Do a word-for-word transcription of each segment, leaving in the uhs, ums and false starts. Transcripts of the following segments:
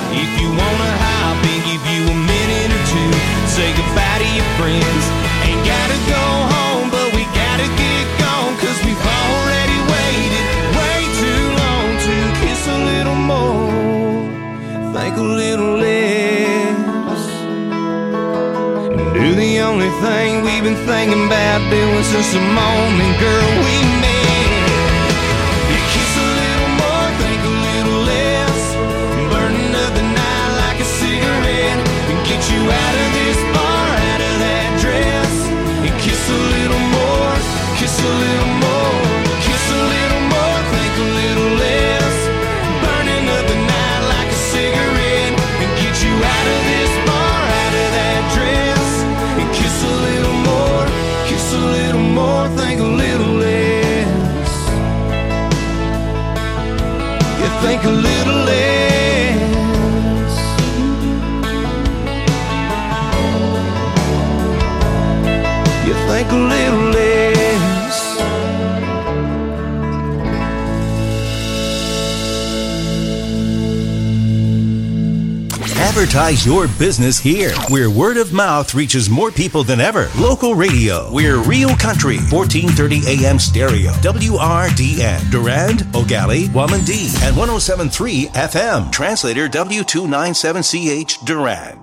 If you wanna hop and give you a minute or two, say goodbye to your friends. Ain't gotta go home, but we gotta get gone, cause we've already waited way too long to kiss a little more, think a little less, and do the only thing we've been thinking about doing since the moment, girl, we met. You kiss a little more, think a little less, burn another night like a cigarette, and get you out of this bar, out of that dress, and kiss a little more, kiss a little more, kiss a little more, think a little less, burn another night like a cigarette, and get you out of this bar, out of that dress, and kiss a little more, kiss a little more, think a little less, you think a little less, you think a little less. Advertise your business here, where word of mouth reaches more people than ever. Local radio. We're Real Country, fourteen thirty A M stereo. W R D N. Durand, Ogali, Wamandee, and one oh seven point three F M. Translator W two ninety-seven C H, Durand.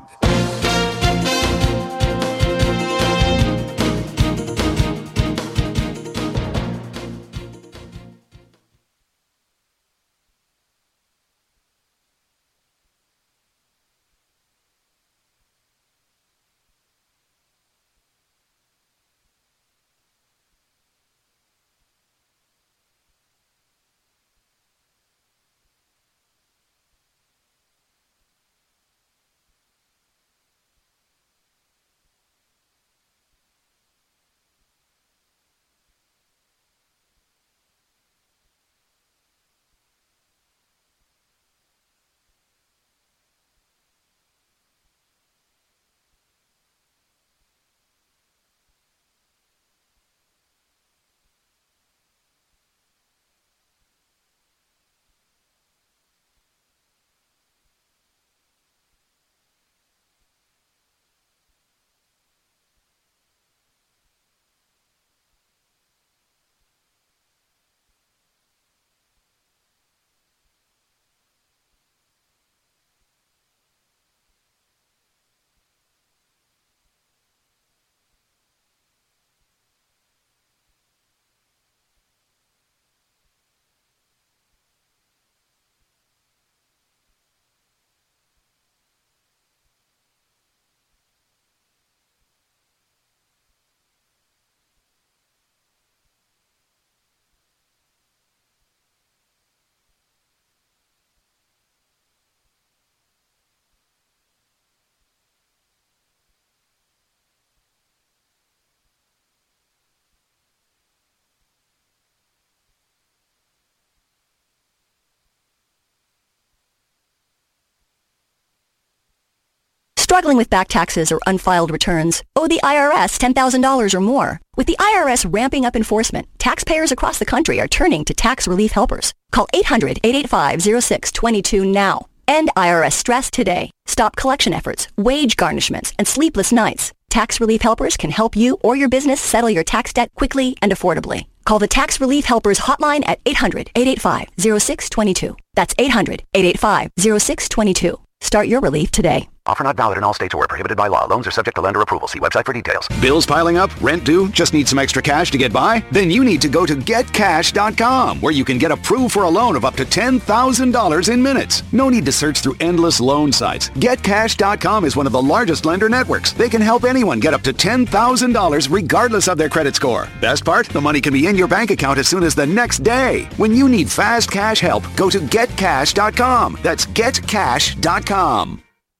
Struggling with back taxes or unfiled returns? Owe the I R S ten thousand dollars or more? With the I R S ramping up enforcement, taxpayers across the country are turning to tax relief helpers. Call eight hundred, eight eight five, oh six two two now. End I R S stress today. Stop collection efforts, wage garnishments, and sleepless nights. Tax relief helpers can help you or your business settle your tax debt quickly and affordably. Call the Tax Relief Helpers hotline at eight hundred, eight eight five, oh six two two. That's eight hundred, eight eight five, oh six two two. Start your relief today. Offer not valid in all states or prohibited by law. Loans are subject to lender approval. See website for details. Bills piling up? Rent due? Just need some extra cash to get by? Then you need to go to get cash dot com, where you can get approved for a loan of up to ten thousand dollars in minutes. No need to search through endless loan sites. get cash dot com is one of the largest lender networks. They can help anyone get up to ten thousand dollars regardless of their credit score. Best part? The money can be in your bank account as soon as the next day. When you need fast cash help, go to get cash dot com. That's get cash dot com.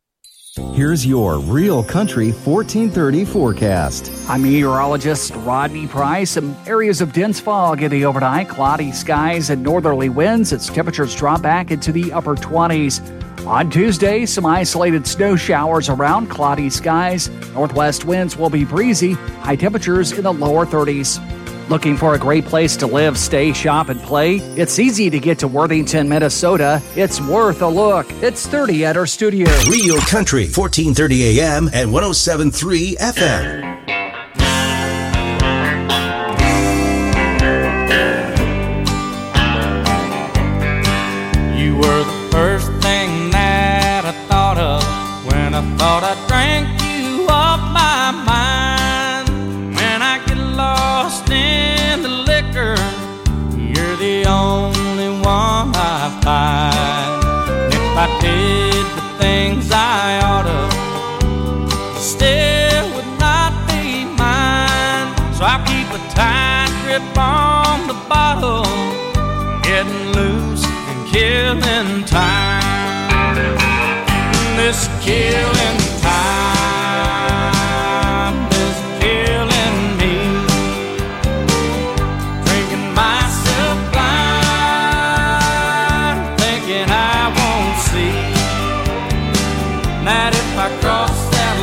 Here's your Real Country fourteen thirty forecast. I'm meteorologist Rodney Price. Some areas of dense fog in the overnight, cloudy skies and northerly winds as temperatures drop back into the upper twenties. On Tuesday, some isolated snow showers around, cloudy skies. Northwest winds will be breezy, high temperatures in the lower thirties. Looking for a great place to live, stay, shop, and play? It's easy to get to Worthington, Minnesota. It's worth a look. It's thirty at our studio. Real Country, fourteen thirty A M and one oh seven point three F M. You were the first thing that I thought of when I thought I drank you off my mind. When I get lost in the liquor, you're the only one I find. If I did the things I oughta, still would not be mine. So I keep a tight grip on the bottle, getting loose and killing time. This killing time is killing me. Drinking myself blind, thinking I won't see that if I cross that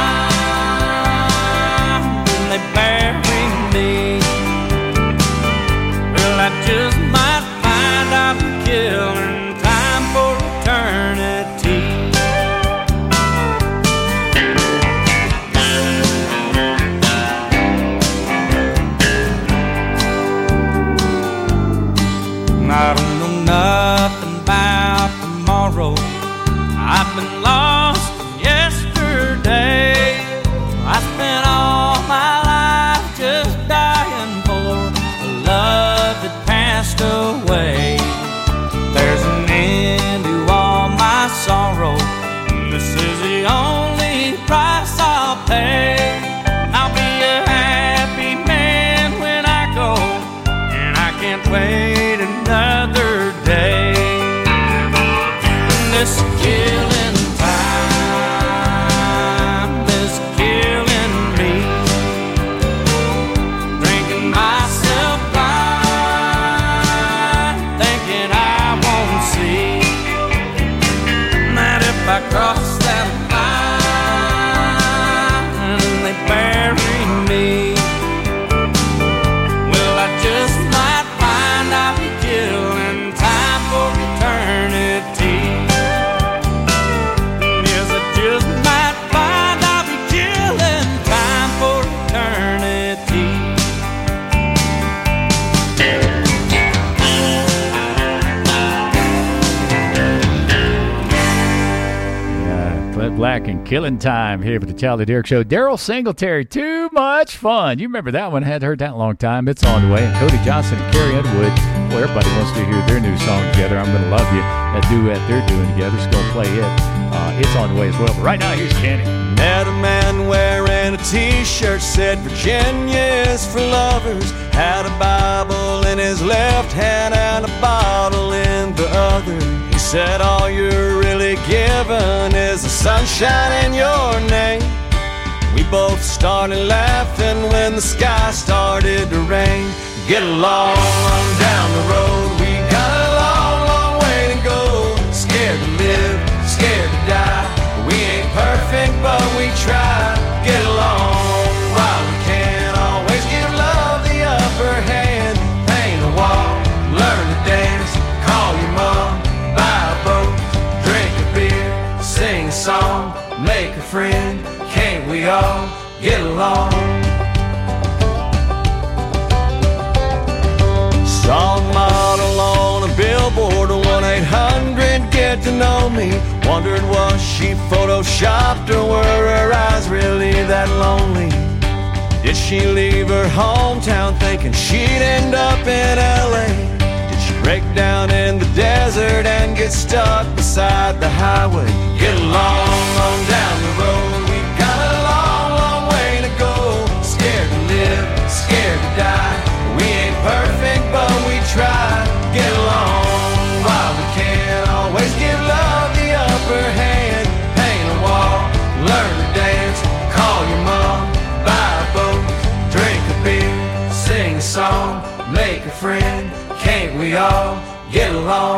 line, then they bury me. Well, I just might find I'll be killing time for eternity. I don't know nothing about tomorrow. I've been lost yesterday. I spent all my life just dying for a love that passed away. There's an end to all my sorrow. This is the only price I'll pay. I'll be a happy man when I go, and I can't wait another day. This killing time is killing me. Drinking myself blind, thinking I won't see that if I cross that line, they bury me. Well, I just might find I'll be killing time for eternity. Yes, I just might find I'll be killing time for eternity. Yeah, Clint Black and Killing Time here for the Charlie Derrick Show. Daryl Singletary, Too Much Fun. You remember that one? Hadn't heard that in a long time. It's on the way. And Cody Johnson and Carrie Underwood. Well, everybody wants to hear their new song together. I'm Gonna Love You. That duet they're doing together. Just gonna play it. Uh, it's on the way as well. But right now, here's Kenny. Met a man wearing a t-shirt, said Virginia is for lovers. Had a Bible in his left hand and a bottle in the other. He said all you're really given is the sunshine in your name. We both started laughing when the sky started to rain. Get along on down the road, we got a long, long way to go. Scared to live, scared to die. We ain't perfect, but we try. Get along while we can. Always give love the upper hand. Paint a wall, learn to dance. Call your mom, buy a boat, drink a beer, sing a song, make a friend. Can't we all get along? Saw a model on a billboard, one eight hundred get to know me. Wondered was she photoshopped or were her eyes really that lonely? Did she leave her hometown thinking she'd end up in L A? Did she break down in the desert and get stuck beside the highway? Get along on down the road, we got a long, long way to go. Scared to live, scared to die. We ain't perfect, but we try. Get along while we can. Always give love the upper hand. Paint a wall, learn to dance. Call your mom, buy a boat, drink a beer, sing a song, make a friend. Can't we all get along?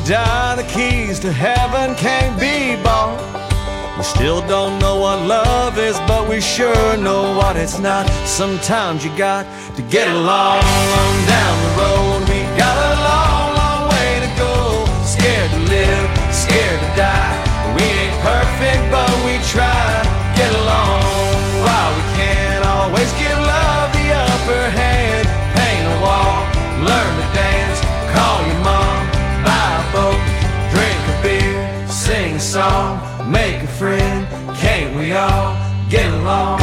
die, the keys to heaven can't be bought. We still don't know what love is, but we sure know what it's not. Sometimes you got to get along down the road. We got a long, long way to go. Scared to live, scared to die. We ain't perfect, but we try. Get along while we can. Always give love the upper hand. Paint a wall, learn to dance. Call your mom, buy a boat, drink a beer, sing a song, make a friend. Can't we all get along?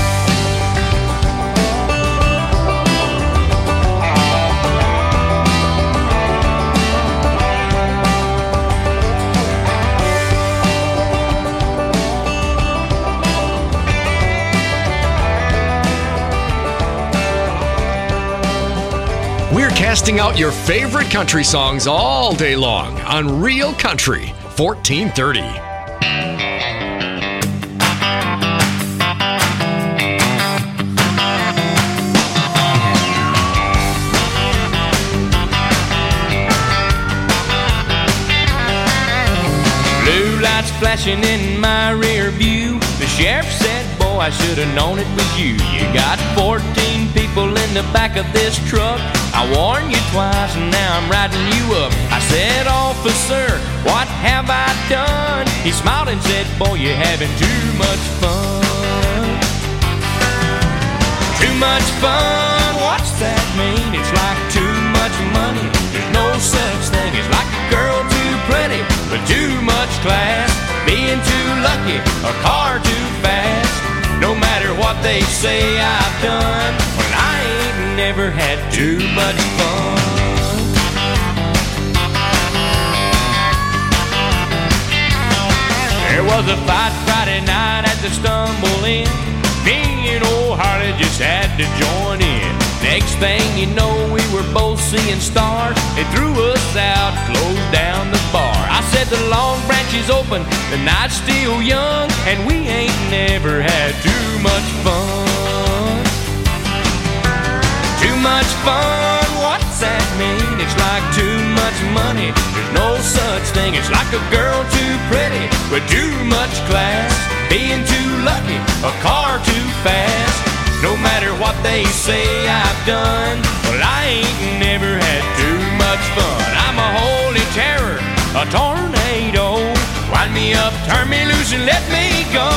We're casting out your favorite country songs all day long on Real Country fourteen thirty. Blue lights flashing in my rear view. The sheriff said, boy, I should have known it was you. You got fourteen people in the back of this truck. I warned you twice and now I'm riding you up. I said, officer, what have I done? He smiled and said, boy, you're having too much fun. Too much fun, what's that mean? It's like too much money. There's no such thing as like a girl too pretty, but too much class. Being too lucky, a car too fast. No matter what they say I've done, well, I ain't never had too much fun. There was a fight Friday night at the Stumble Inn. Me and old Harley just had to join in. Next thing you know, we were both seeing stars. They threw us out, closed down the bar. I said the Long Branch is open, the night's still young, and we ain't never had too much fun. Too much fun, what's that mean? It's like too much money. There's no such thing. It's like a girl too pretty with too much class. Being too lucky, a car too fast. No matter what they say I've done, well, I ain't never had too much fun. I'm a holy terror, a tornado. Wind me up, turn me loose, and let me go.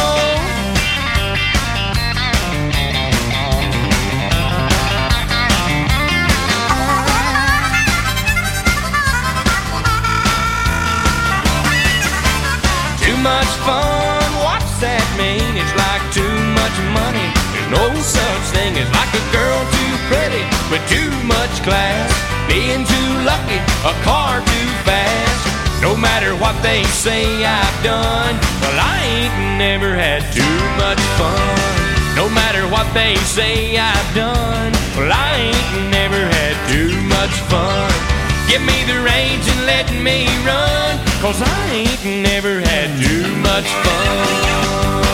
Too much fun, what's that mean? It's like too much money. There's no such thing as like a girl too pretty with too much class. Being too lucky, a car too fast. No matter what they say I've done, well, I ain't never had too much fun. No matter what they say I've done, well, I ain't never had too much fun. Give me the reins and let me run, 'cause I ain't never had too much fun.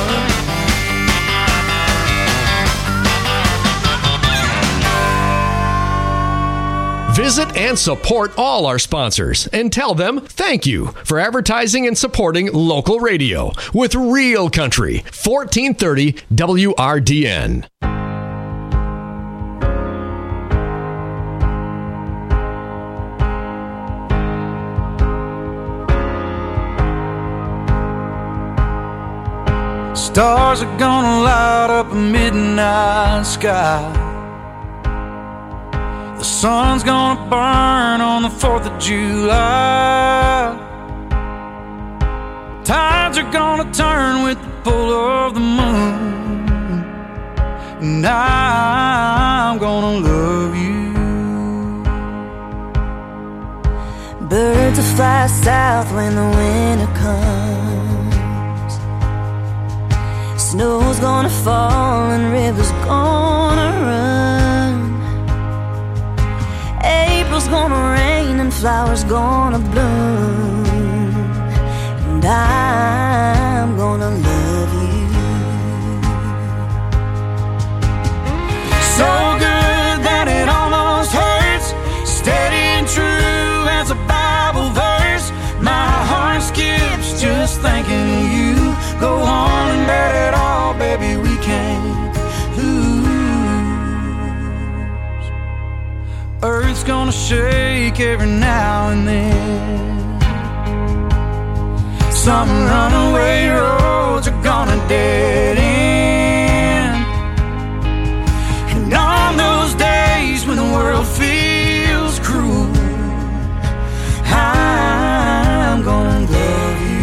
Visit and support all our sponsors and tell them thank you for advertising and supporting local radio with Real Country fourteen thirty W R D N. Stars are gonna light up a midnight sky. The sun's gonna burn on the fourth of July. Tides are gonna turn with the pull of the moon. And I'm gonna love you. Birds will fly south when the winter comes. Snow's gonna fall and rivers gonna run. April's gonna rain and flowers gonna bloom. And I'm gonna love you. So good that it almost hurts. Steady and true as a Bible verse. Earth's gonna shake every now and then. Some runaway roads are gonna dead end. And on those days when the world feels cruel, I'm gonna love you.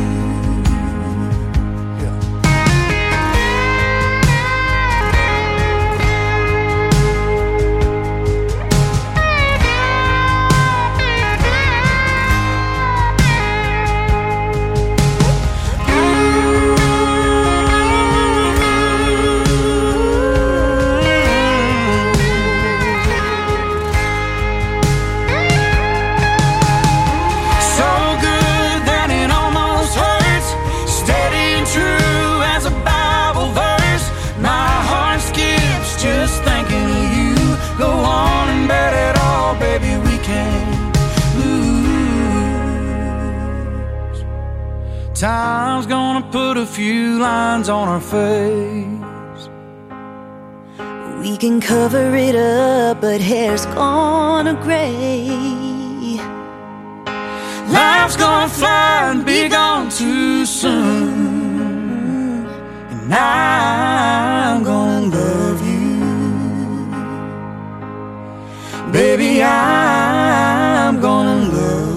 Time's gonna put a few lines on our face. We can cover it up, but hair's gonna gray. Life's gonna fly and be gone too soon. And I'm gonna love you. Baby, I'm gonna love you.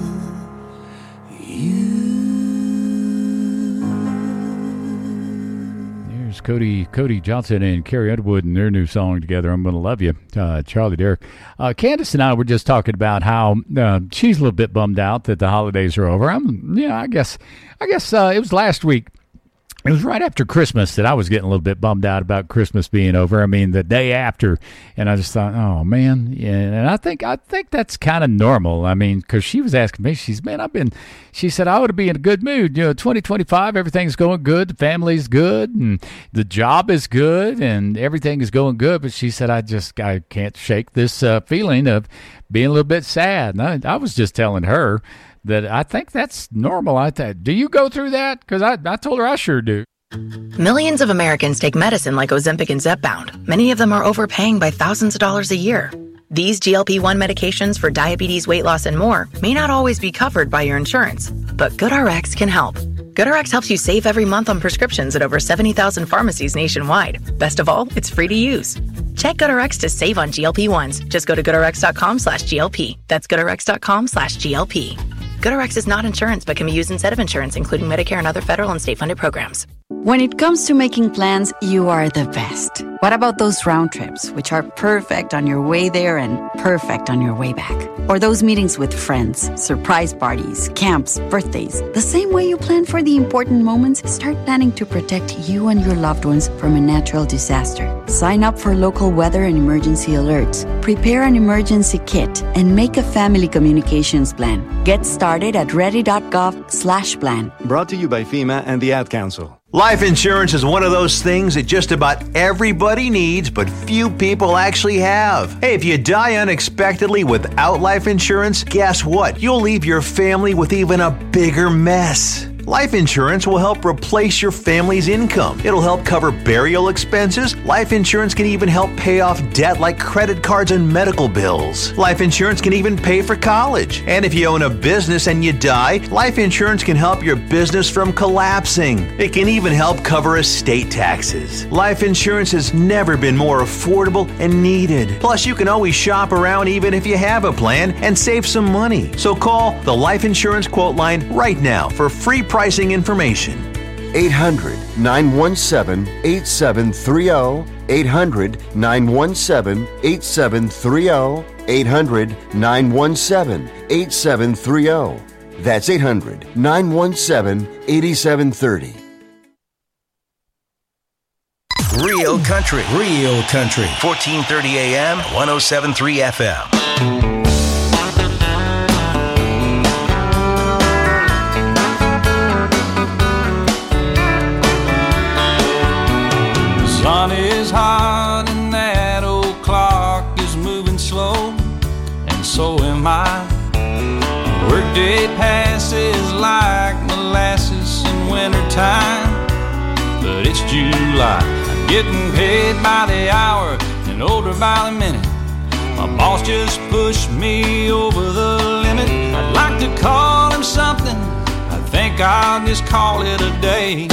Cody Cody Johnson and Carrie Underwood and their new song together, I'm Gonna Love You, uh, Charlie Derrick. Uh, Candace and I were just talking about how uh, she's a little bit bummed out that the holidays are over. I'm, yeah, I guess, I guess uh, it was last week. It was right after Christmas that I was getting a little bit bummed out about Christmas being over. I mean, the day after, and I just thought, oh man, yeah. And I think I think that's kind of normal. I mean, because she was asking me, she's man, I've been. She said I ought to be in a good mood. You know, twenty twenty-five, everything's going good, the family's good, and the job is good, and everything is going good. But she said I just I can't shake this uh, feeling of being a little bit sad. And I, I was just telling her that I think that's normal. I th- do you go through that? Because I, I told her I sure do. Millions of Americans take medicine like Ozempic and Zepbound. Many of them are overpaying by thousands of dollars a year. These G L P one medications for diabetes, weight loss, and more may not always be covered by your insurance, but GoodRx can help. GoodRx helps you save every month on prescriptions at over seventy thousand pharmacies nationwide. Best of all, it's free to use. Check GoodRx to save on G L P ones. Just go to GoodRx.com slash GLP. That's GoodRx.com slash GLP. GoodRx is not insurance, but can be used instead of insurance, including Medicare and other federal and state-funded programs. When it comes to making plans, you are the best. What about those round trips, which are perfect on your way there and perfect on your way back? Or those meetings with friends, surprise parties, camps, birthdays. The same way you plan for the important moments, start planning to protect you and your loved ones from a natural disaster. Sign up for local weather and emergency alerts. Prepare an emergency kit and make a family communications plan. Get started at ready.gov slash plan. Brought to you by FEMA and the Ad Council. Life insurance is one of those things that just about everybody needs, but few people actually have. Hey, if you die unexpectedly without life insurance, guess what? You'll leave your family with even a bigger mess. Life insurance will help replace your family's income. It'll help cover burial expenses. Life insurance can even help pay off debt like credit cards and medical bills. Life insurance can even pay for college. And if you own a business and you die, life insurance can help your business from collapsing. It can even help cover estate taxes. Life insurance has never been more affordable and needed. Plus, you can always shop around even if you have a plan and save some money. So call the Life Insurance Quote Line right now for free pricing information. eight hundred, nine one seven, eight seven three zero. eight hundred, nine one seven, eight seven three zero. eight hundred, nine one seven, eight seven three zero. That's eight hundred, nine one seven, eight seven three zero. Real country. Real country. fourteen thirty A M, ten seventy-three F M. Sun is hot and that old clock is moving slow, and so am I. Workday passes like molasses in wintertime, but it's July. I'm getting paid by the hour and older by the minute. My boss just pushed me over the limit. I'd like to call him something, I think I'll just call it a day.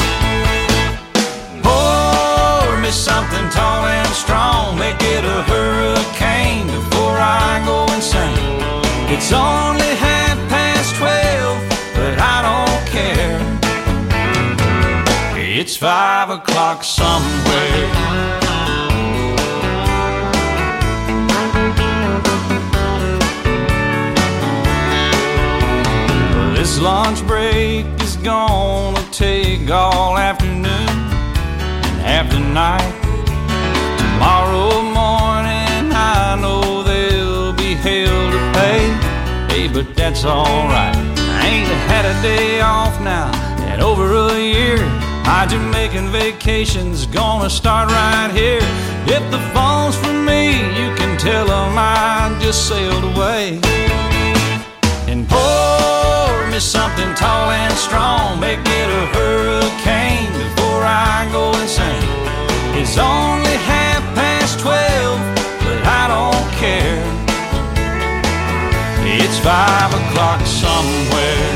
Pour me something tall and strong, make it a hurricane before I go insane. It's only half past twelve, but I don't care. It's five o'clock somewhere. This lunch break is gonna take all afternoon and half the night. Tomorrow morning I know there'll be hell to pay. Hey, but that's alright. I ain't had a day off now in over a year. My Jamaican vacation's gonna start right here. If the phone's for me, you can tell them I just sailed away. And pour me something tall and strong, make it a hurricane before I go insane. It's only half past twelve, but I don't care. It's five o'clock somewhere.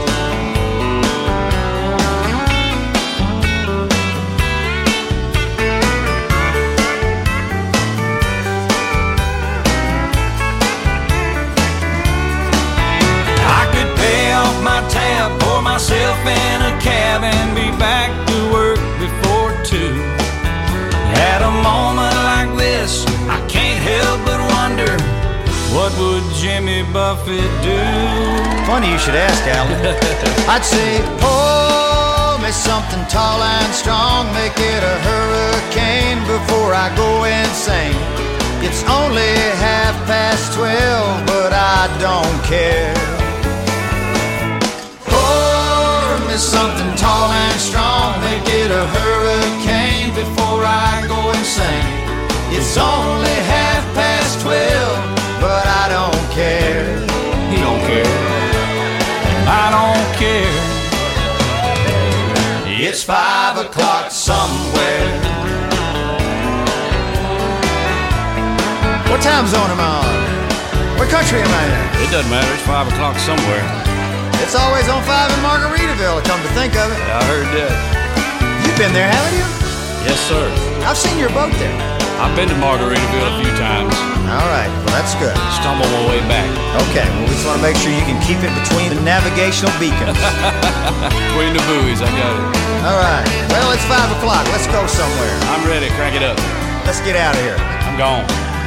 Tab, pour myself in a cab and be back to work before two. At a moment like this, I can't help but wonder, what would Jimmy Buffett do? Funny you should ask, Alan. I'd say, pour me something tall and strong, make it a hurricane before I go insane. It's only half past twelve, but I don't care. Something tall and strong, make it a hurricane before I go insane. It's only half past twelve, but I don't care. He don't care, and I don't care. It's five o'clock somewhere. What time zone am I on? What country am I in? It doesn't matter, it's five o'clock somewhere. It's always on five in Margaritaville, come to think of it. Yeah, I heard that. You've been there, haven't you? Yes, sir. I've seen your boat there. I've been to Margaritaville a few times. All right, well, that's good. Stumble my way back. Okay, well, we just want to make sure you can keep it between the navigational beacons. Between the buoys, I got it. All right, well, it's five o'clock. Let's go somewhere. I'm ready. Crank it up. Let's get out of here. I'm gone.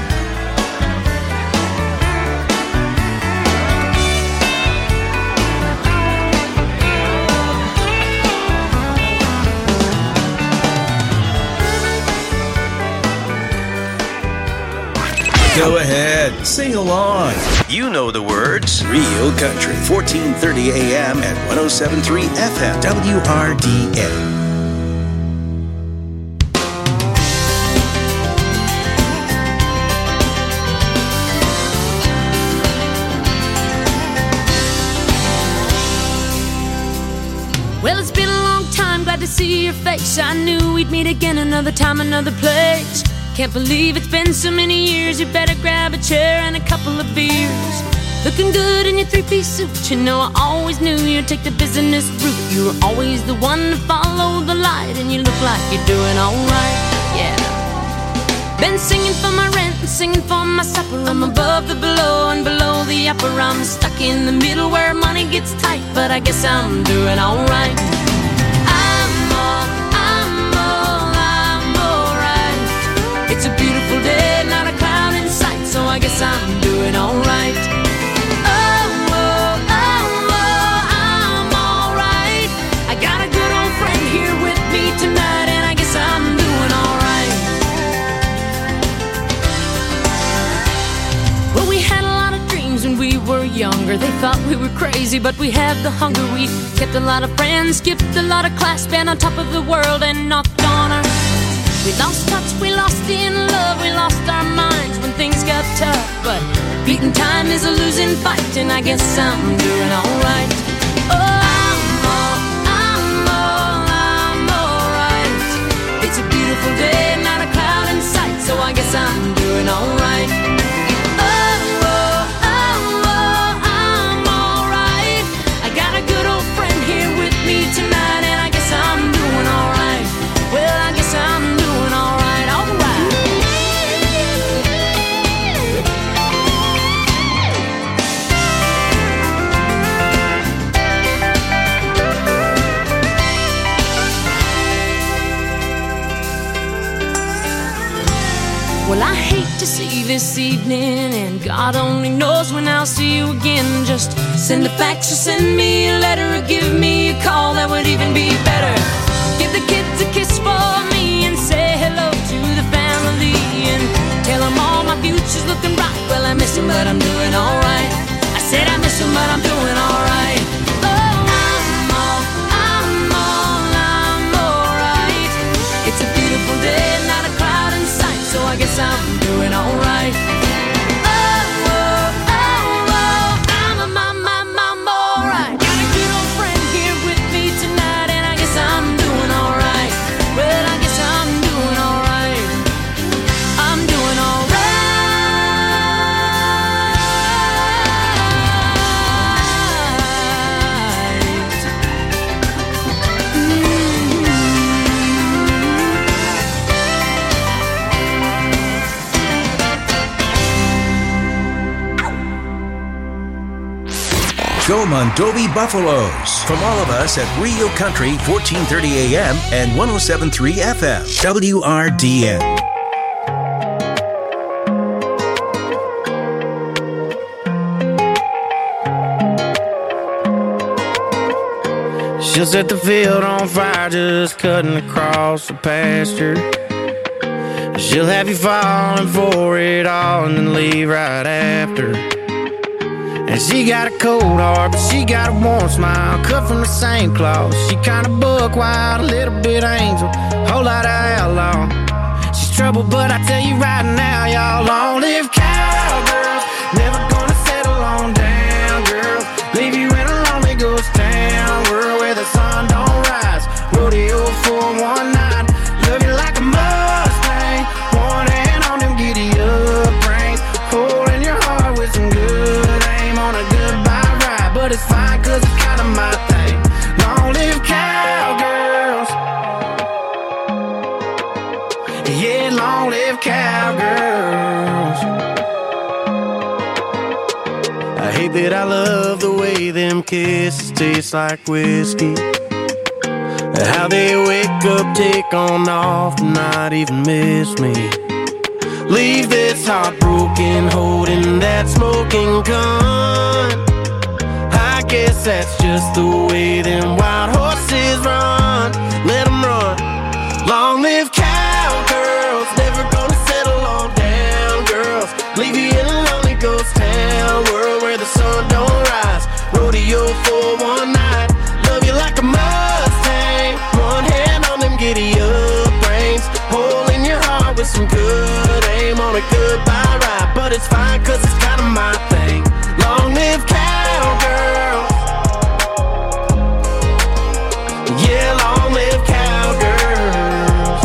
Go ahead, sing along. You know the words. Real Country, fourteen thirty A M at one oh seven point three F M, W R D A. Well, it's been a long time, glad to see your face. I knew we'd meet again another time, another place. Can't believe it's been so many years. You better grab a chair and a couple of beers. Looking good in your three-piece suit. You know I always knew you'd take the business route. You were always the one to follow the light, and you look like you're doing alright, yeah. Been singing for my rent and singing for my supper. I'm above the below and below the upper. I'm stuck in the middle where money gets tight, but I guess I'm doing alright. It's a beautiful day, not a cloud in sight, so I guess I'm doing alright. Oh, oh, oh, oh, I'm alright. I got a good old friend here with me tonight, and I guess I'm doing alright. Well, we had a lot of dreams when we were younger. They thought we were crazy, but we had the hunger. We kept a lot of friends, skipped a lot of class, been on top of the world and knocked on our. We lost touch, we lost in love, we lost our minds when things got tough. But beating time is a losing fight, and I guess I'm doing alright. Oh, I'm all, I'm all, I'm alright. It's a beautiful day, not a cloud in sight, so I guess I'm doing alright. Oh, to see this evening, and God only knows when I'll see you again. Just send a fax or send me a letter, or give me a call, that would even be better. Give the kids a kiss for me and say hello to the family, and tell them all my future's looking bright. Well, I miss them, but I'm doing alright. I said I miss them, but I'm doing alright. Oh, I'm all, I'm all, I'm alright. It's a beautiful day, not a cloud in sight, so I guess I'm doing alright. Oh, oh, oh, oh, I'm a, I'm, I'm, I'm alright. Got a good old friend here with me tonight, and I guess I'm doing alright. Well, I guess I'm doing alright. I'm doing alright. Joe Mondovi Buffaloes. From all of us at Rio Country, fourteen thirty A M and one oh seven point three F M, W R D N. She'll set the field on fire just cutting across the pasture. She'll have you falling for it all and then leave right after. And she got a cold heart, but she got a warm smile, cut from the same cloth. She kinda buck wild, a little bit angel, whole lot of outlaw. She's trouble, but I tell you right now, y'all, long live cowgirls. Never gonna settle on down, girls. Leave you in a lonely ghost town, world where the sun don't rise. Rodeo for one night, love you like a Mustang. One hand on them giddy up reins, holding your heart with some good aim on a goodbye ride. But it's fine, cause it's kinda my thing. Long live cowgirls. Yeah, long live cowgirls. I hate that I love the way them kisses taste like whiskey. How they wake up, take on off, and not even miss me. Leave this heartbroken, holding that smoking gun. I guess that's just the way them wild horses run. Let them run. Long live cowgirls, never gonna settle on down, girls. Leave you in a lonely ghost town, world where the sun don't rise. Rodeo for one night, love you like a Mustang. One hand on them giddy up reins, holding your heart with some good aim on a goodbye ride. But it's fine, cause it's kinda my thing. Long live cowgirls. Yeah, long live cowgirls.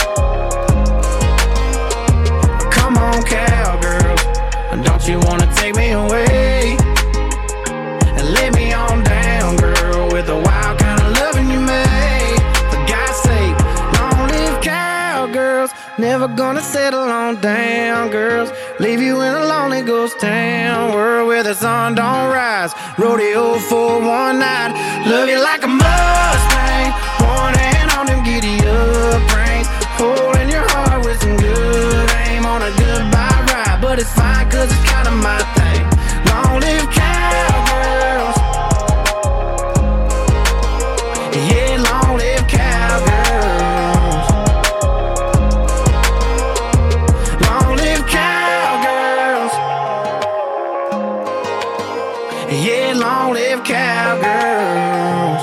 Come on, cowgirls, don't you wanna take me away and lay me on down, girl, with the wild kind of loving you made. For God's sake, long live cowgirls. Never gonna settle on down, girls. Leave you in a lonely ghost town, world where the sun don't rise. Rodeo for one night, love you like a Mustang. One hand on them giddy up reins, holding your heart with some good aim on a goodbye ride. But it's fine, cause it's kinda my thing. Long live cowgirls. Yeah, long live cowgirls. Long live cowgirls. Yeah, long live cowgirls.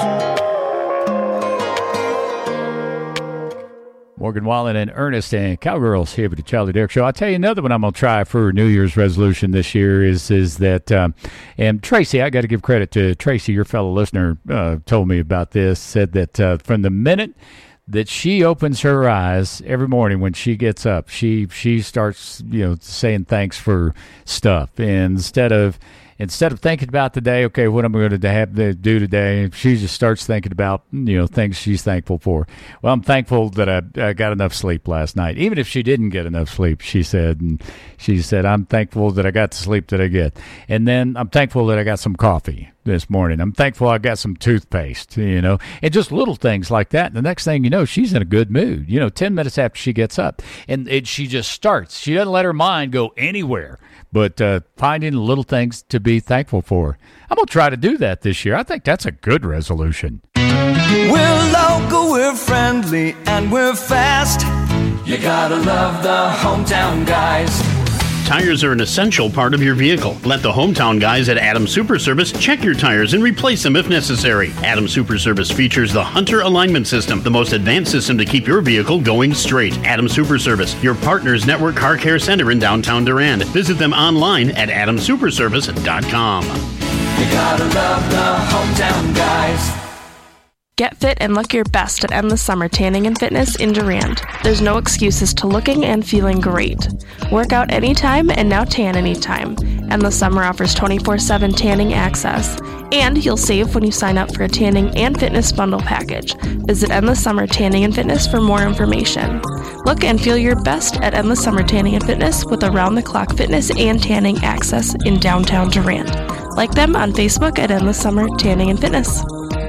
Morgan Wallen and Ernest and Cowgirls here with the Charlie Derrick Show. I'll tell you another one I'm going to try for New Year's resolution this year is is that, um, and Tracy, I got to give credit to Tracy, your fellow listener, uh, told me about this, said that uh, from the minute that she opens her eyes every morning when she gets up, she she starts, you know, saying thanks for stuff. And instead of instead of thinking about the day, okay, what am I going to have to do today? She just starts thinking about, you know, things she's thankful for. Well, I'm thankful that I, I got enough sleep last night. Even if she didn't get enough sleep, she said, and she said, I'm thankful that I got the sleep that I get. And then I'm thankful that I got some coffee this morning. I'm thankful I got some toothpaste, you know, and just little things like that. And the next thing you know, she's in a good mood, you know, ten minutes after she gets up. And it, she just starts. She doesn't let her mind go anywhere, but uh, finding little things to be thankful for. I'm going to try to do that this year. I think that's a good resolution. We're local, we're friendly, and we're fast. You gotta love the hometown guys. Tires are an essential part of your vehicle. Let the hometown guys at Adams Super Service check your tires and replace them if necessary. Adams Super Service features the Hunter Alignment System, the most advanced system to keep your vehicle going straight. Adams Super Service, your partner's network car care center in downtown Durand. Visit them online at adams super service dot com. You gotta love the hometown guys. Get fit and look your best at Endless Summer Tanning and Fitness in Durand. There's no excuses to looking and feeling great. Work out anytime and now tan anytime. Endless Summer offers twenty-four seven tanning access. And you'll save when you sign up for a tanning and fitness bundle package. Visit Endless Summer Tanning and Fitness for more information. Look and feel your best at Endless Summer Tanning and Fitness with around-the-clock fitness and tanning access in downtown Durand. Like them on Facebook at Endless Summer Tanning and Fitness.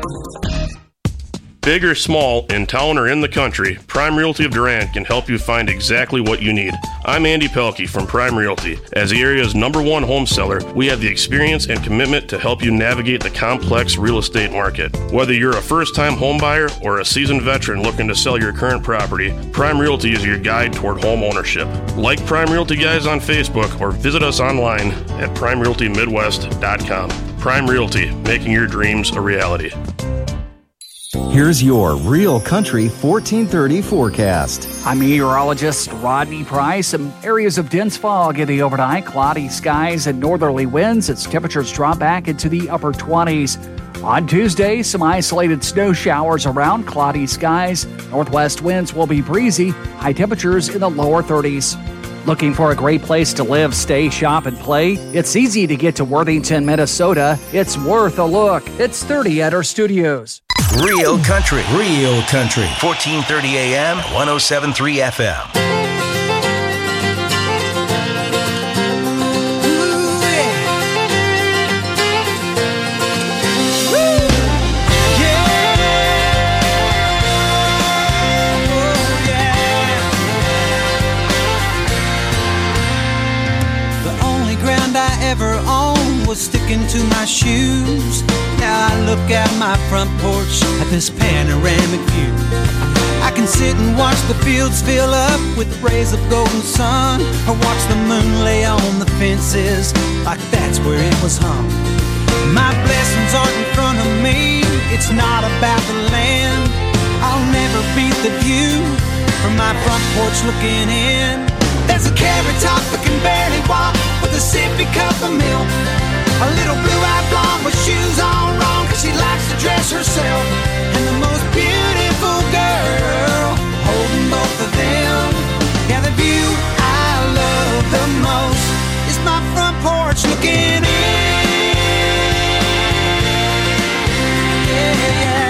Big or small, in town or in the country, Prime Realty of Durand can help you find exactly what you need. I'm Andy Pelkey from Prime Realty. As the area's number one home seller, we have the experience and commitment to help you navigate the complex real estate market. Whether you're a first-time home buyer or a seasoned veteran looking to sell your current property, Prime Realty is your guide toward home ownership. Like Prime Realty Guys on Facebook or visit us online at prime realty midwest dot com. Prime Realty, making your dreams a reality. Here's your Real Country fourteen thirty forecast. I'm meteorologist Rodney Price. Some areas of dense fog in the overnight, cloudy skies and northerly winds as temperatures drop back into the upper twenties. On Tuesday, some isolated snow showers around, cloudy skies. Northwest winds will be breezy, high temperatures in the lower thirties. Looking for a great place to live, stay, shop, and play? It's easy to get to Worthington, Minnesota. It's worth a look. It's thirty at our studios. Real Country, Real Country, fourteen thirty A M, one oh seven point three F M. Ever owned was sticking to my shoes. Now I look out my front porch at this panoramic view. I can sit and watch the fields fill up with rays of golden sun, or watch the moon lay on the fences like that's where it was hung. My blessings aren't in front of me, it's not about the land. I'll never beat the view from my front porch looking in. There's a carrot top that can barely walk with a sippy cup of milk. A little blue-eyed blonde with shoes on wrong, cause she likes to dress herself. And the most beautiful girl holding both of them. Yeah, the view I love the most is my front porch looking in. Yeah, yeah.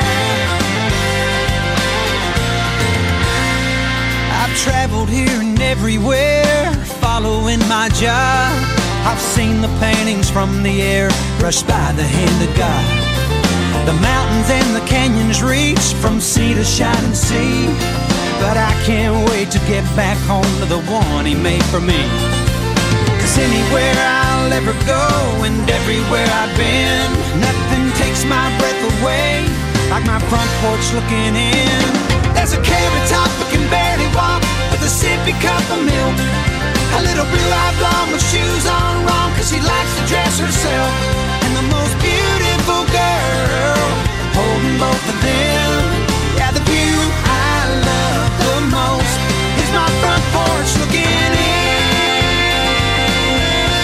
I've traveled here and everywhere, following my job. I've seen the paintings from the air brushed by the hand of God. The mountains and the canyons reach from sea to shining sea. But I can't wait to get back home to the one he made for me. Cause anywhere I'll ever go and everywhere I've been, nothing takes my breath away like my front porch looking in. There's a carrot top that can barely walk with a sippy cup of milk. A little blue-eyed blonde with shoes on wrong, cause she likes to dress herself. And the most beautiful girl holding both of them. Yeah, the view I love the most is my front porch looking in.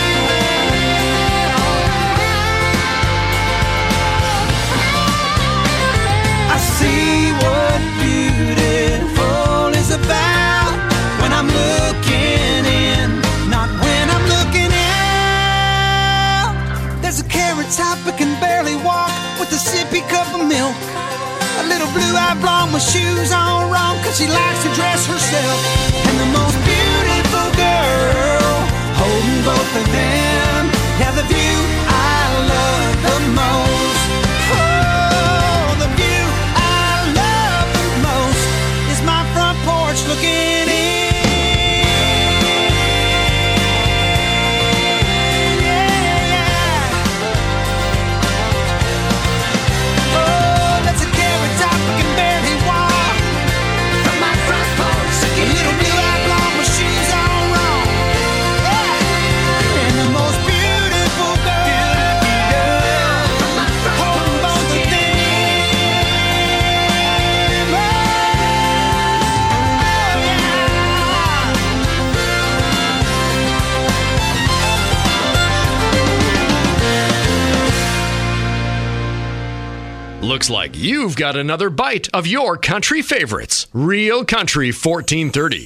I see what beautiful is about when I'm looking in, not when I'm looking life long with shoes on wrong, cause she likes to dress herself. And the most beautiful girl holding both of them, yeah, the view I love the most. Oh, the view I love the most is my front porch looking in. Looks like you've got another bite of your country favorites. Real Country fourteen thirty.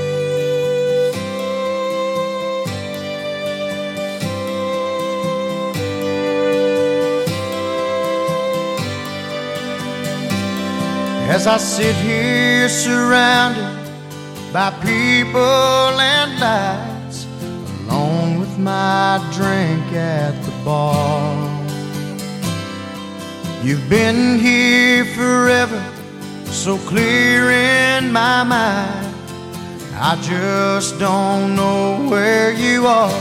As I sit here surrounded by people and lights, alone with my drink at the bar. You've been here forever, so clear in my mind. I just don't know where you are,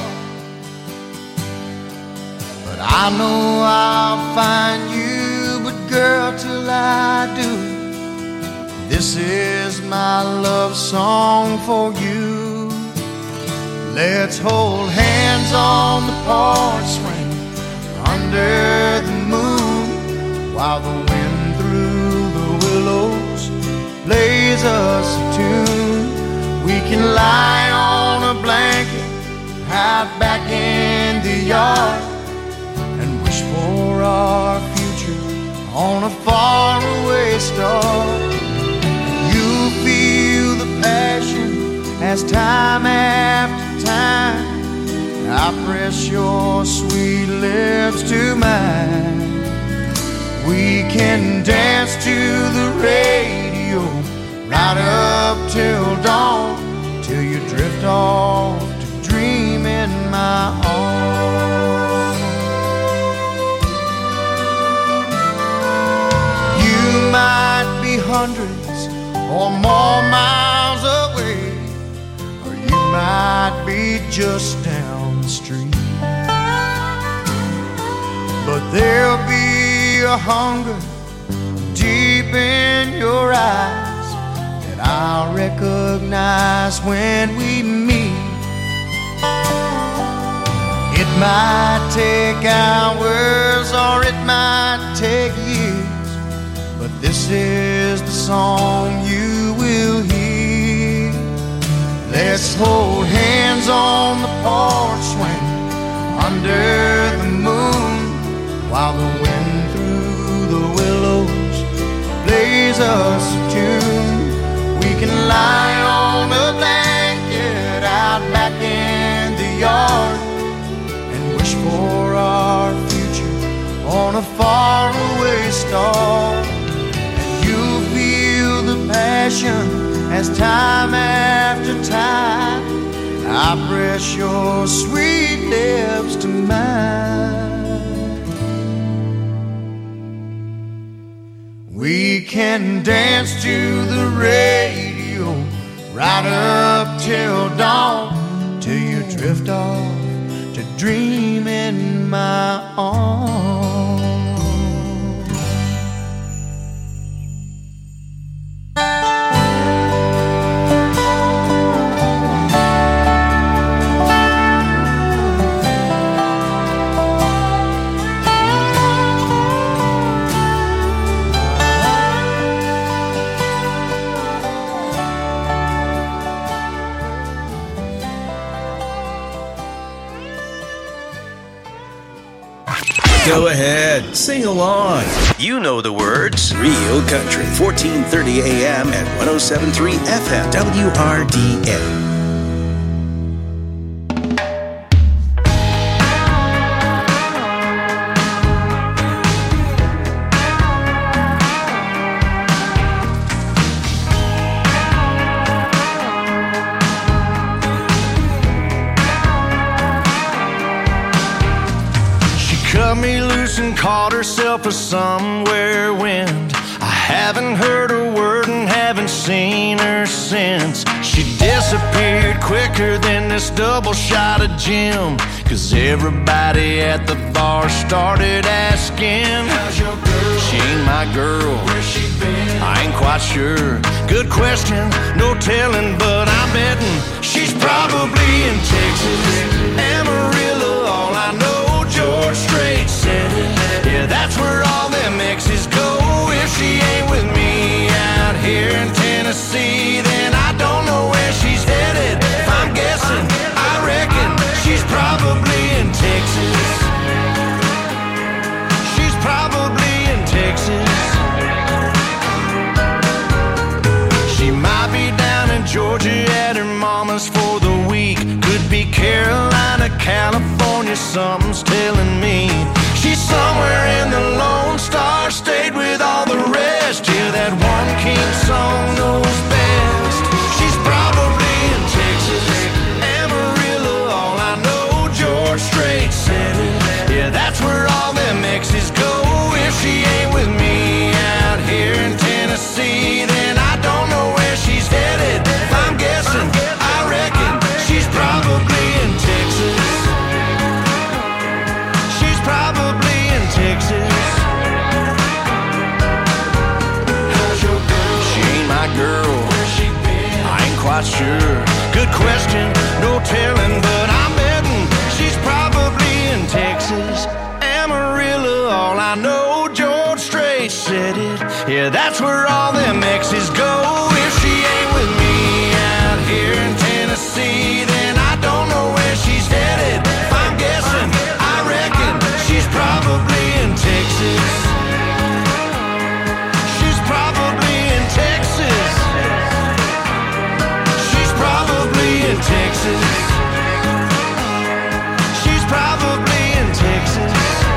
but I know I'll find you. But girl, till I do, this is my love song for you. Let's hold hands on the porch swing under the moon, while the wind through the willows plays us a tune. We can lie on a blanket out back in the yard and wish for our future on a faraway star. You feel the passion as time after time I press your sweet lips to mine. We can dance to the radio right up till dawn, till you drift off to dream in my arms. You might be hundreds or more miles away, or you might be just down the street, but there'll be a hunger deep in your eyes that I'll recognize when we meet. It might take hours or it might take years, but this is the song you will hear. Let's hold hands on the porch swing under the moon, while the wind through the willows plays us a tune. We can lie on a blanket out back in the yard and wish for our future on a faraway star. And you'll feel the passion as time after time I press your sweet lips to mine. We can dance to the radio right up till dawn, till you drift off to dream in my arms. Go ahead, sing along. You know the words. Real Country, fourteen thirty A M and one oh seven point three F M, W R D A. cut me loose and called herself a somewhere wind. I haven't heard a word and haven't seen her since. She disappeared quicker than this double shot of gin, 'cause everybody at the bar started asking, how's your girl? She ain't my girl. Where's she been? I ain't quite sure. Good question, no telling, but I'm betting she's probably in Texas, Amarillo. All I know, George Strait said it. Yeah, that's where all them exes go. If she ain't with me out here in Tennessee, then I don't know where she's headed. If I'm guessing, I reckon she's probably in Texas. She's probably in Texas. She might be down in Georgia at her mama's for the week. Could be Carolina, California, something's telling me. She's somewhere in the Lone Star State with all the rest. Yeah, that one king song knows best. She's probably in Texas, Amarillo. All I know, George Strait said it. Yeah, that's where all them exes go. If she ain't with me out here in Tennessee, then I don't know where she's headed. If I'm guessing, I reckon she's probably in Texas. She's probably in Texas. How's your girl? She ain't my girl. Where's she been? I ain't quite sure. Good question, no telling, but I'm betting she's probably in Texas, Amarillo. All I know, George Strait said it. Yeah, that's where all them exes go. If she ain't with me out here in Tennessee, then I don't know where she's headed. If I'm guessing, I reckon she's probably in Texas. She's probably in Texas. She's probably in Texas. She's probably in Texas.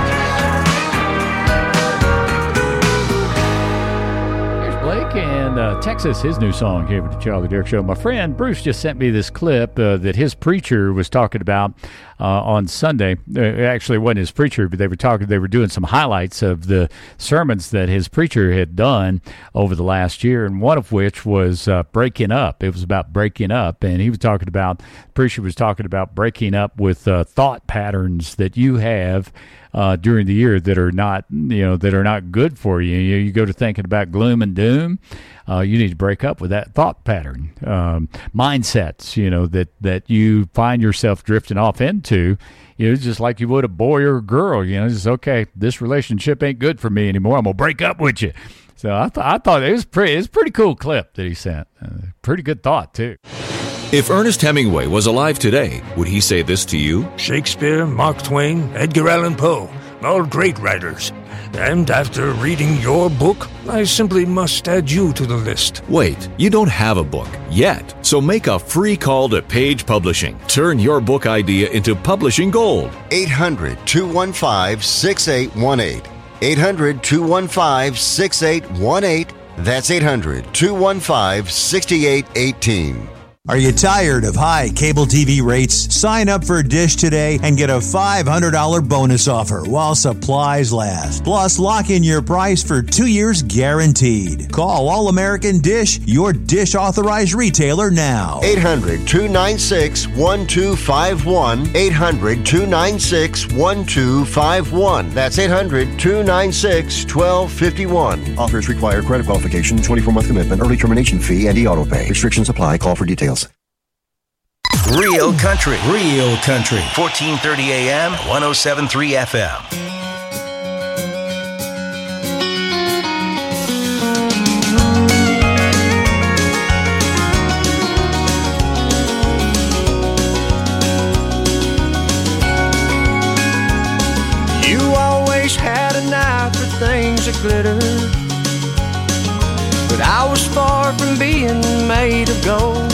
Blake and uh, Texas, his new song here with the Charlie Derrick Show. My friend Bruce just sent me this clip uh, that his preacher was talking about uh, on Sunday. Uh, actually, it wasn't his preacher, but they were talking. They were doing some highlights of the sermons that his preacher had done over the last year, and one of which was uh, breaking up. It was about breaking up, and he was talking about. The preacher was talking about breaking up with uh, thought patterns that you have Uh, during the year that are not, you know, that are not good for you. You, you go to thinking about gloom and doom. Uh, you need to break up with that thought pattern, um, mindsets, you know, that, that you find yourself drifting off into. You know, just like you would a boy or a girl. You know, just okay, this relationship ain't good for me anymore. I'm gonna break up with you. So I, th- I thought it was pretty. It's a pretty cool clip that he sent. Uh, pretty good thought too. If Ernest Hemingway was alive today, would he say this to you? Shakespeare, Mark Twain, Edgar Allan Poe, all great writers. And after reading your book, I simply must add you to the list. Wait, you don't have a book yet, so make a free call to Page Publishing. Turn your book idea into publishing gold. eight hundred, two one five, six eight one eight. eight hundred, two one five, six eight one eight. That's eight hundred, two one five, six eight one eight. Are you tired of high cable T V rates? Sign up for Dish today and get a five hundred dollars bonus offer while supplies last. Plus, lock in your price for two years guaranteed. Call All American Dish, your Dish authorized retailer now. eight hundred, two nine six, one two five one. eight hundred, two nine six, one two five one. That's eight hundred, two nine six, one two five one. Offers require credit qualification, twenty-four month commitment, early termination fee, and e-auto pay. Restrictions apply. Call for details. Real country, real country. fourteen thirty A M, one oh seven point three F M. You always had an eye for things that glitter, but I was far from being made of gold.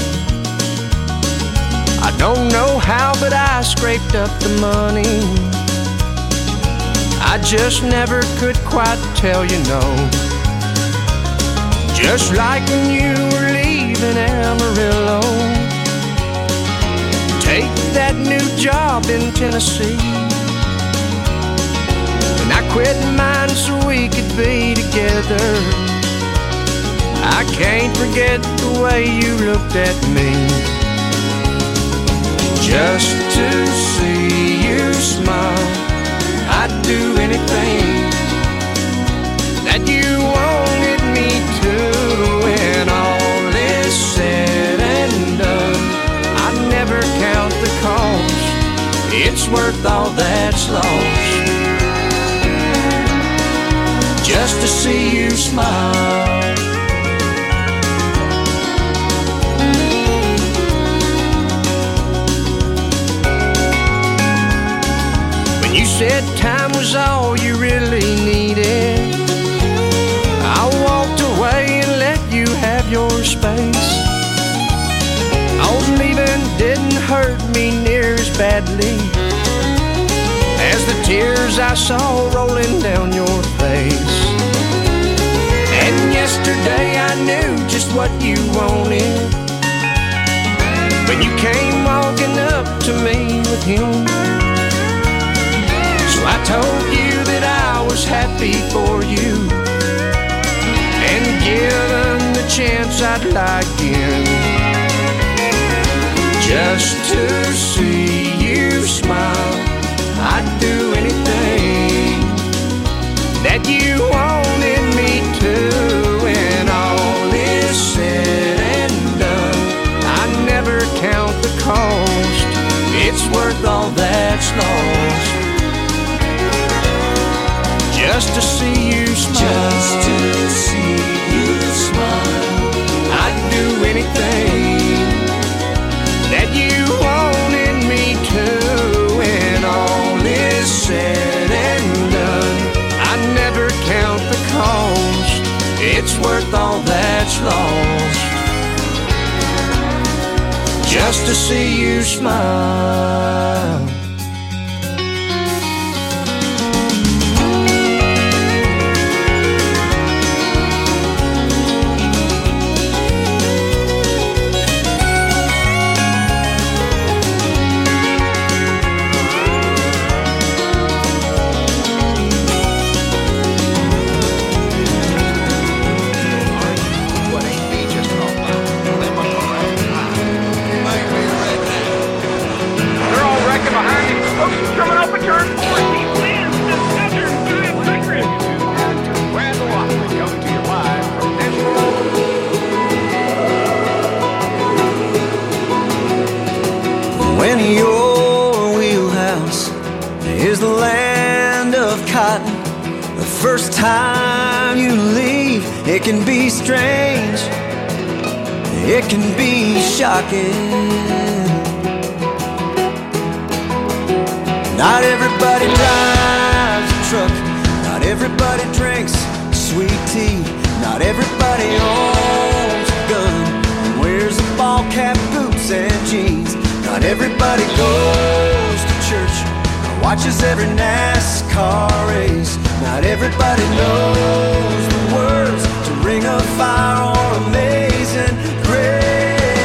I don't know how, but I scraped up the money. I just never could quite tell you no. Just like when you were leaving Amarillo, take that new job in Tennessee. quit mine so we could be together. I can't forget the way you looked at me. Just to see you smile, I'd do anything that you wanted me to. When all is said and done, I never count the cost. It's worth all that's lost just to see you smile. When you said time was all you really needed, I walked away and let you have your space. All leaving didn't hurt me near as badly as the tears I saw rolling down your face. And yesterday I knew just what you wanted when you came walking up to me with him. So I told you that I was happy for you, and given the chance I'd lie again, just to see you smile. I'd do anything that you wanted me to. When all is said and done, I never count the cost. It's worth all that's lost just to see you smile. Just to see you smile. I'd do anything that you wanted me to. When all is said and done, I never count the cost. It's worth all that's lost just to see you smile. When your wheelhouse is the land of cotton, the first time you leave, it can be strange, it can be shocking. Not everybody drives a truck, not everybody drinks sweet tea, not everybody owns a gun and wears a ball cap, boots and jeans. Not everybody goes to church or watches every NASCAR race. Not everybody knows the words to Ring of Fire or Amazing Grace.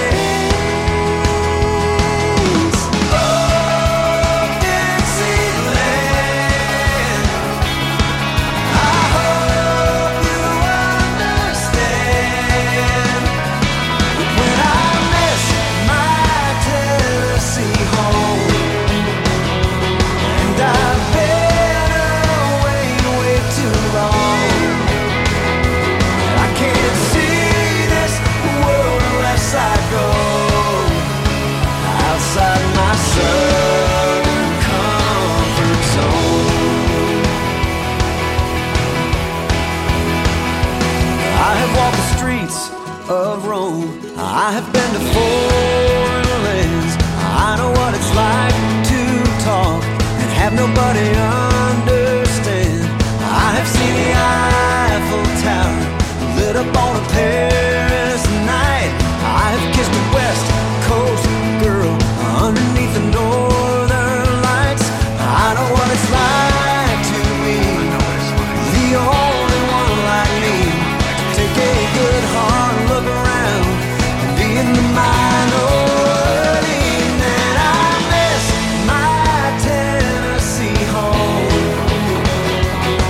Of Rome, I have been to foreign lands. I know what it's like to talk and have nobody understand. I have seen the Eiffel Tower lit up on a Paris night. I have kissed a West Coast girl underneath the northern lights. I know what it's like to be the only one like me. Take a good hard look around and be in the minority. And I miss my Tennessee home.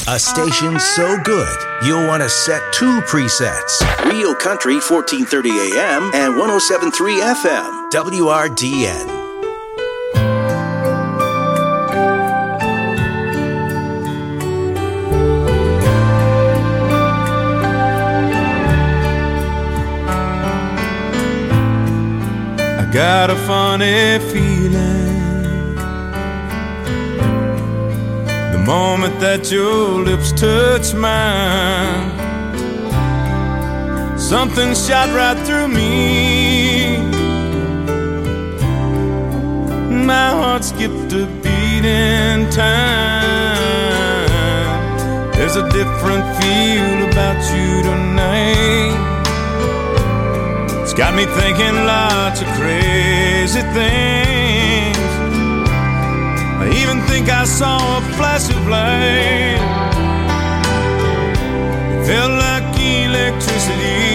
A station so good, you'll want to set two presets. Real Country fourteen thirty A M and one oh seven point three F M, W R D N. I got a funny feeling the moment that your lips touch mine. Something shot right through me. My heart skipped a beat in time. There's a different feel about you tonight. It's got me thinking lots of crazy things. I even think I saw a flash of light. It felt like electricity.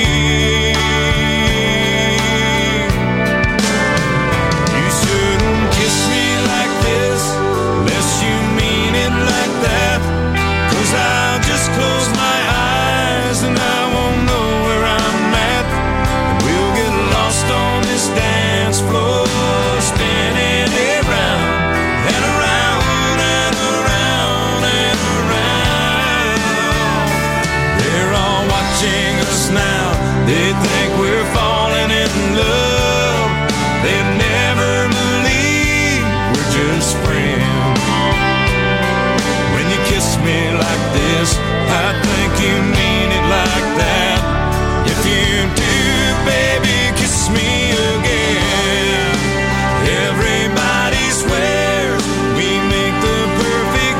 You shouldn't kiss me like this unless you mean it like that. 'Cause I'll just close my eyes and I won't know where I'm at. And we'll get lost on this dance floor, spinning around and around and around and around. They're all watching us now. They think we're falling in love. They never believe we're just friends. When you kiss me like this, I think you mean it like that. If you do, baby, kiss me again. Everybody swears we make the perfect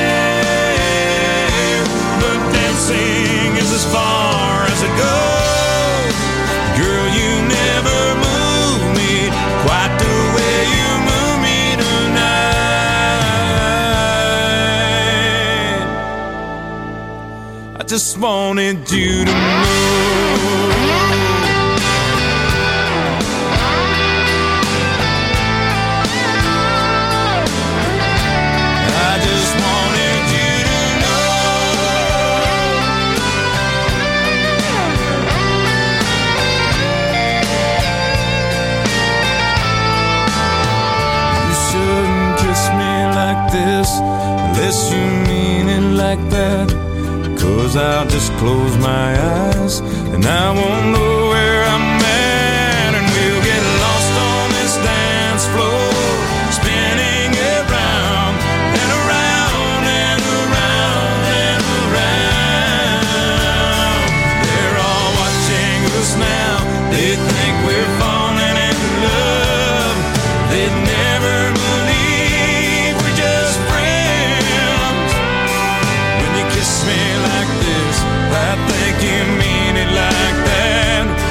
pair, but dancing is as far as it goes. Girl, you never move me quite the way you move me tonight. I just wanted you to know. I just wanted you to know. You shouldn't kiss me like this unless you mean it like that. 'Cause I'll just close my eyes and I won't know where I'm at. And we'll get lost on this dance floor, spinning around and around and around and around. They're all watching us now. They think we're falling in love. They'd never believe we're just friends. When you kiss me like this, I think you mean it like that.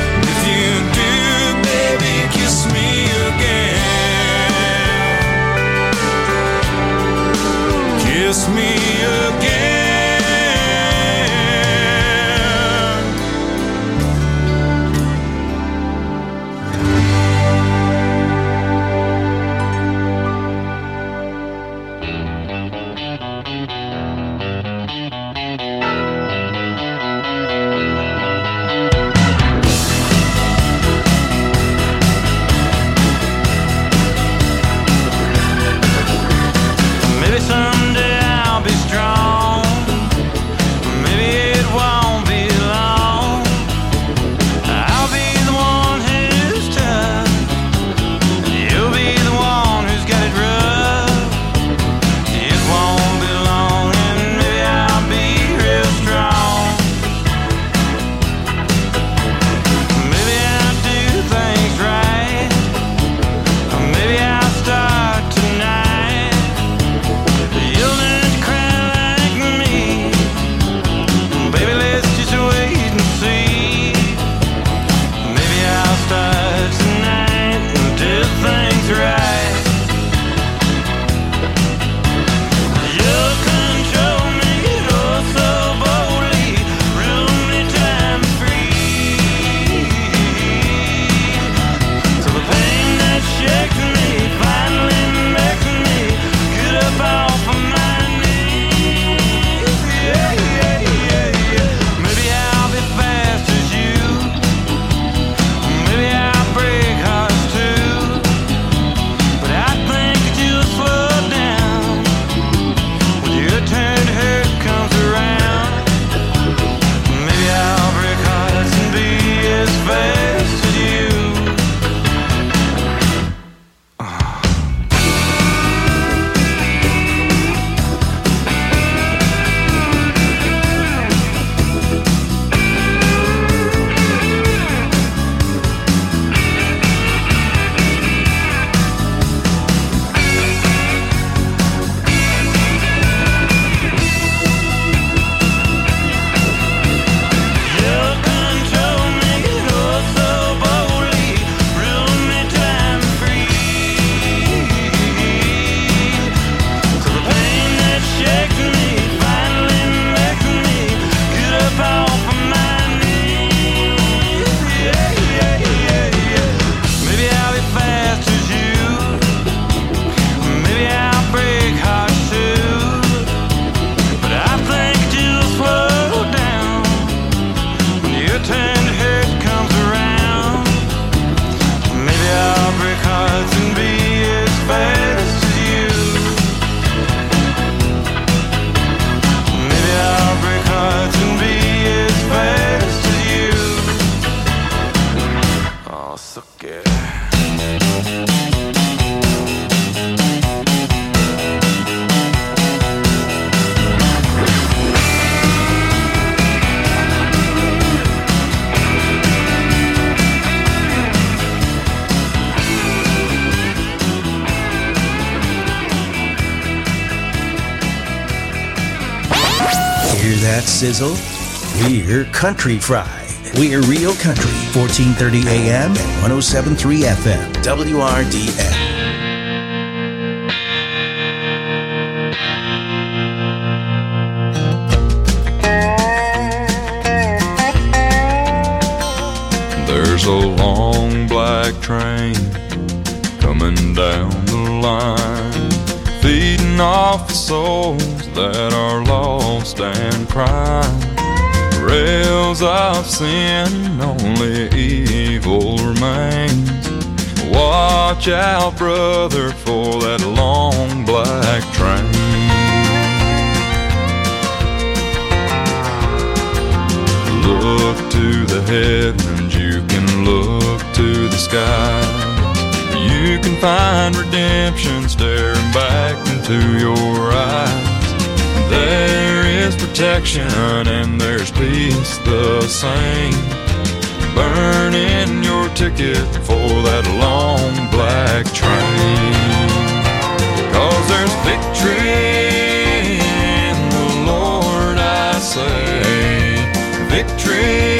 that sizzle? We're Country Fried. We're Real Country, fourteen thirty A M and one oh seven point three F M, W R D N. There's a long black train coming down the line, feeding off the souls that are lost and crying. Rails of sin, only evil remains. Watch out, brother, for that long black train. Look to the heavens, you can look to the skies. You can find redemption staring back into your eyes. There is protection and there's peace the same. Burning your ticket for that long black train. 'Cause there's victory in the Lord, I say. Victory